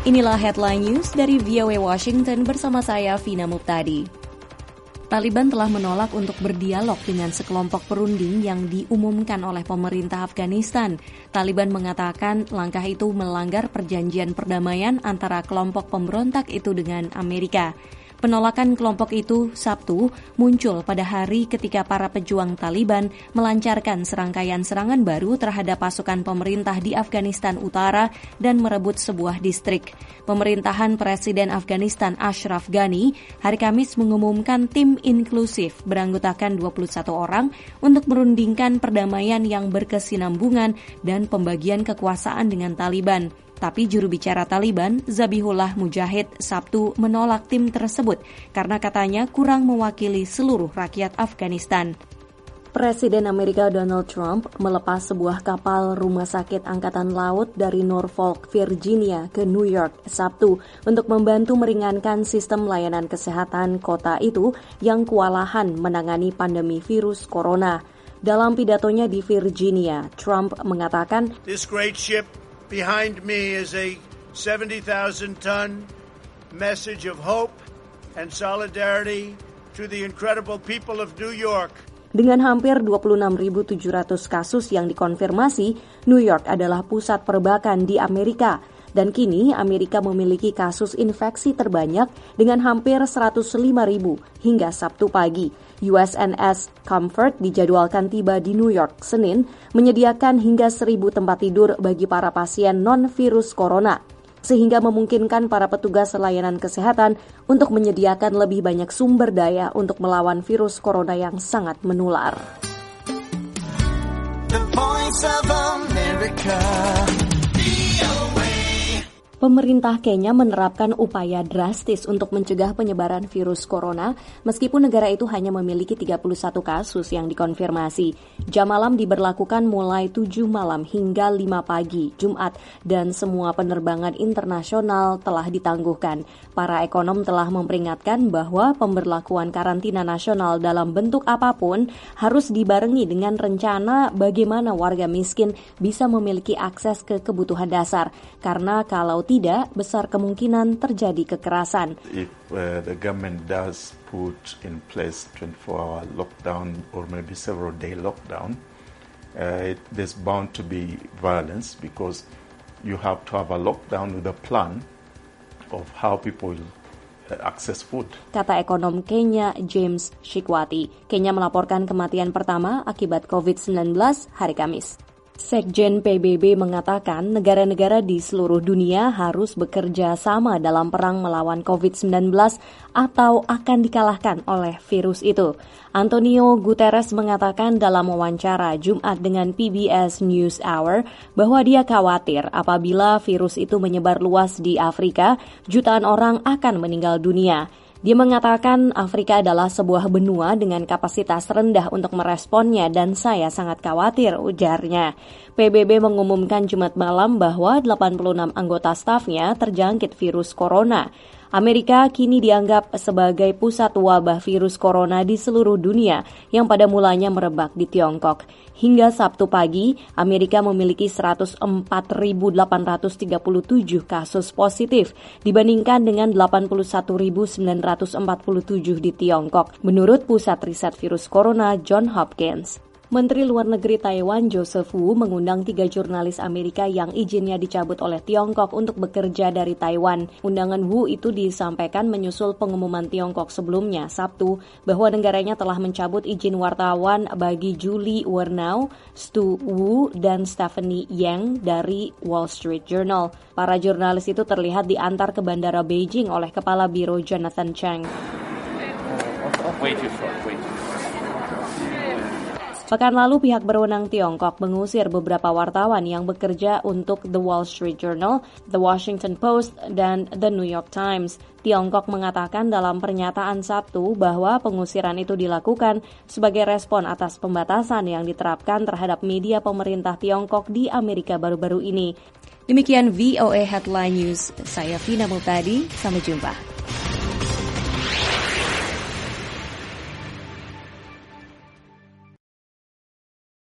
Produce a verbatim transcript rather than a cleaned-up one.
Inilah Headline News dari V O A Washington bersama saya, Vina Muptadi. Taliban telah menolak untuk berdialog dengan sekelompok perunding yang diumumkan oleh pemerintah Afghanistan. Taliban mengatakan langkah itu melanggar perjanjian perdamaian antara kelompok pemberontak itu dengan Amerika. Penolakan kelompok itu Sabtu muncul pada hari ketika para pejuang Taliban melancarkan serangkaian serangan baru terhadap pasukan pemerintah di Afghanistan Utara dan merebut sebuah distrik. Pemerintahan Presiden Afghanistan Ashraf Ghani hari Kamis mengumumkan tim inklusif beranggotakan dua puluh satu orang untuk merundingkan perdamaian yang berkesinambungan dan pembagian kekuasaan dengan Taliban. Tapi juru bicara Taliban, Zabihullah Mujahid, Sabtu menolak tim tersebut karena katanya kurang mewakili seluruh rakyat Afghanistan. Presiden Amerika Donald Trump melepas sebuah kapal rumah sakit angkatan laut dari Norfolk, Virginia ke New York Sabtu untuk membantu meringankan sistem layanan kesehatan kota itu yang kewalahan menangani pandemi virus corona. Dalam pidatonya di Virginia, Trump mengatakan, "This great ship behind me is a seventy thousand ton message of hope and solidarity to the incredible people of New York." Dengan hampir dua puluh enam ribu tujuh ratus kasus yang dikonfirmasi, New York adalah pusat perbakan di Amerika. Dan kini Amerika memiliki kasus infeksi terbanyak dengan hampir seratus lima ribu hingga Sabtu pagi. U S N S Comfort dijadwalkan tiba di New York Senin, menyediakan hingga seribu tempat tidur bagi para pasien non-virus corona, sehingga memungkinkan para petugas layanan kesehatan untuk menyediakan lebih banyak sumber daya untuk melawan virus corona yang sangat menular. The Voice of America. Pemerintah Kenya menerapkan upaya drastis untuk mencegah penyebaran virus corona, meskipun negara itu hanya memiliki tiga puluh satu kasus yang dikonfirmasi. Jam malam diberlakukan mulai tujuh malam hingga lima pagi, Jumat, dan semua penerbangan internasional telah ditangguhkan. Para ekonom telah memperingatkan bahwa pemberlakuan karantina nasional dalam bentuk apapun harus dibarengi dengan rencana bagaimana warga miskin bisa memiliki akses ke kebutuhan dasar, karena kalau tidak, besar kemungkinan terjadi kekerasan. If uh, the government does put in place twenty-four hour lockdown or maybe several day lockdown, uh, it, there's bound to be violence because you have to have a lockdown with a plan of how people uh, access food. Kata ekonom Kenya James Shikwati. Kenya melaporkan kematian pertama akibat covid sembilan belas hari Kamis. Sekjen P B B mengatakan negara-negara di seluruh dunia harus bekerja sama dalam perang melawan covid sembilan belas atau akan dikalahkan oleh virus itu. Antonio Guterres mengatakan dalam wawancara Jumat dengan P B S News Hour bahwa dia khawatir apabila virus itu menyebar luas di Afrika, jutaan orang akan meninggal dunia. Dia mengatakan Afrika adalah sebuah benua dengan kapasitas rendah untuk meresponnya dan saya sangat khawatir, ujarnya. P B B mengumumkan Jumat malam bahwa delapan puluh enam anggota stafnya terjangkit virus corona. Amerika kini dianggap sebagai pusat wabah virus corona di seluruh dunia yang pada mulanya merebak di Tiongkok. Hingga Sabtu pagi, Amerika memiliki seratus empat ribu delapan ratus tiga puluh tujuh kasus positif dibandingkan dengan delapan puluh satu ribu sembilan ratus empat puluh tujuh di Tiongkok, menurut Pusat Riset Virus Corona Johns Hopkins. Menteri Luar Negeri Taiwan Joseph Wu mengundang tiga jurnalis Amerika yang izinnya dicabut oleh Tiongkok untuk bekerja dari Taiwan. Undangan Wu itu disampaikan menyusul pengumuman Tiongkok sebelumnya, Sabtu, bahwa negaranya telah mencabut izin wartawan bagi Julie Wernau, Stu Wu, dan Stephanie Yang dari Wall Street Journal. Para jurnalis itu terlihat diantar ke Bandara Beijing oleh Kepala Biro Jonathan Chang. Way too short, way too short. Pekan lalu pihak berwenang Tiongkok mengusir beberapa wartawan yang bekerja untuk The Wall Street Journal, The Washington Post, dan The New York Times. Tiongkok mengatakan dalam pernyataan Sabtu bahwa pengusiran itu dilakukan sebagai respon atas pembatasan yang diterapkan terhadap media pemerintah Tiongkok di Amerika baru-baru ini. Demikian V O A Headline News. Saya Vina Muptadi, sampai jumpa.